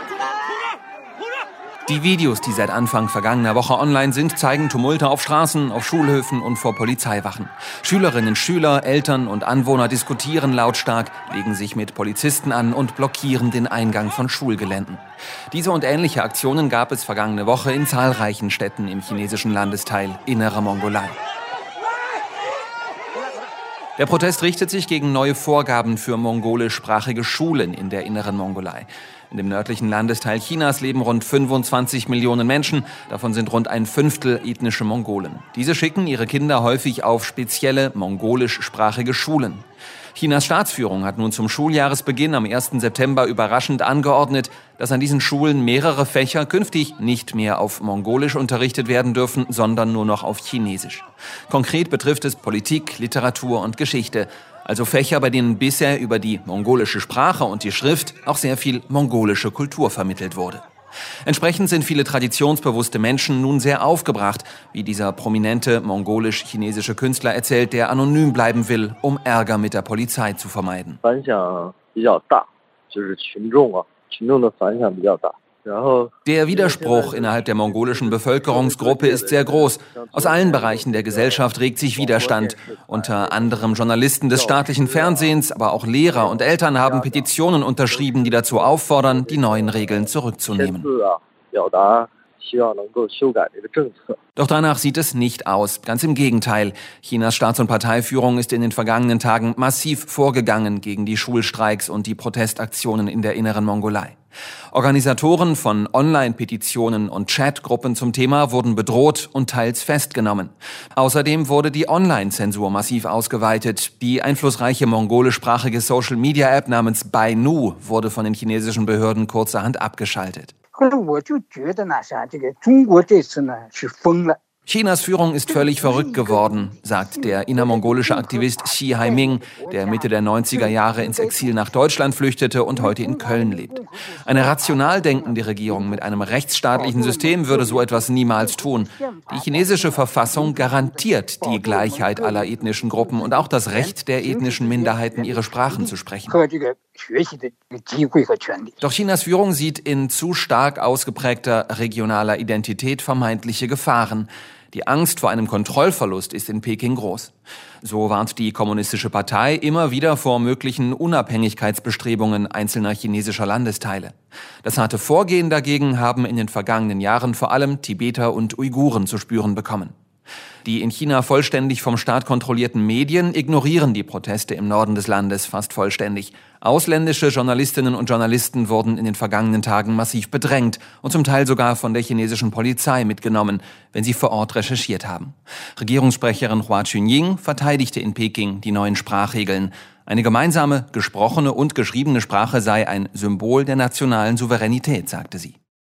Die Videos, die seit Anfang vergangener Woche online sind, zeigen Tumulte auf Straßen, auf Schulhöfen und vor Polizeiwachen. Schülerinnen, Schüler, Eltern und Anwohner diskutieren lautstark, legen sich mit Polizisten an und blockieren den Eingang von Schulgeländen. Diese und ähnliche Aktionen gab es vergangene Woche in zahlreichen Städten im chinesischen Landesteil Innere Mongolei. Der Protest richtet sich gegen neue Vorgaben für mongolischsprachige Schulen in der Inneren Mongolei. In dem nördlichen Landesteil Chinas leben rund 25 Millionen Menschen, davon sind rund ein Fünftel ethnische Mongolen. Diese schicken ihre Kinder häufig auf spezielle mongolischsprachige Schulen. Chinas Staatsführung hat nun zum Schuljahresbeginn am 1. September überraschend angeordnet, dass an diesen Schulen mehrere Fächer künftig nicht mehr auf Mongolisch unterrichtet werden dürfen, sondern nur noch auf Chinesisch. Konkret betrifft es Politik, Literatur und Geschichte. Also Fächer, bei denen bisher über die mongolische Sprache und die Schrift auch sehr viel mongolische Kultur vermittelt wurde. Entsprechend sind viele traditionsbewusste Menschen nun sehr aufgebracht, wie dieser prominente mongolisch-chinesische Künstler erzählt, der anonym bleiben will, um Ärger mit der Polizei zu vermeiden. Der Widerspruch innerhalb der mongolischen Bevölkerungsgruppe ist sehr groß. Aus allen Bereichen der Gesellschaft regt sich Widerstand. Unter anderem Journalisten des staatlichen Fernsehens, aber auch Lehrer und Eltern haben Petitionen unterschrieben, die dazu auffordern, die neuen Regeln zurückzunehmen. Doch danach sieht es nicht aus. Ganz im Gegenteil. Chinas Staats- und Parteiführung ist in den vergangenen Tagen massiv vorgegangen gegen die Schulstreiks und die Protestaktionen in der Inneren Mongolei. Organisatoren von Online-Petitionen und Chatgruppen zum Thema wurden bedroht und teils festgenommen. Außerdem wurde die Online-Zensur massiv ausgeweitet. Die einflussreiche mongolischsprachige Social-Media-App namens Bainu wurde von den chinesischen Behörden kurzerhand abgeschaltet. Chinas Führung ist völlig verrückt geworden, sagt der innermongolische Aktivist Xi Haiming, der Mitte der 90er Jahre ins Exil nach Deutschland flüchtete und heute in Köln lebt. Eine rational denkende Regierung mit einem rechtsstaatlichen System würde so etwas niemals tun. Die chinesische Verfassung garantiert die Gleichheit aller ethnischen Gruppen und auch das Recht der ethnischen Minderheiten, ihre Sprachen zu sprechen. Doch Chinas Führung sieht in zu stark ausgeprägter regionaler Identität vermeintliche Gefahren. Die Angst vor einem Kontrollverlust ist in Peking groß. So warnt die Kommunistische Partei immer wieder vor möglichen Unabhängigkeitsbestrebungen einzelner chinesischer Landesteile. Das harte Vorgehen dagegen haben in den vergangenen Jahren vor allem Tibeter und Uiguren zu spüren bekommen. Die in China vollständig vom Staat kontrollierten Medien ignorieren die Proteste im Norden des Landes fast vollständig. Ausländische Journalistinnen und Journalisten wurden in den vergangenen Tagen massiv bedrängt und zum Teil sogar von der chinesischen Polizei mitgenommen, wenn sie vor Ort recherchiert haben. Regierungssprecherin Hua Chunying verteidigte in Peking die neuen Sprachregeln. Eine gemeinsame, gesprochene und geschriebene Sprache sei ein Symbol der nationalen Souveränität, sagte sie.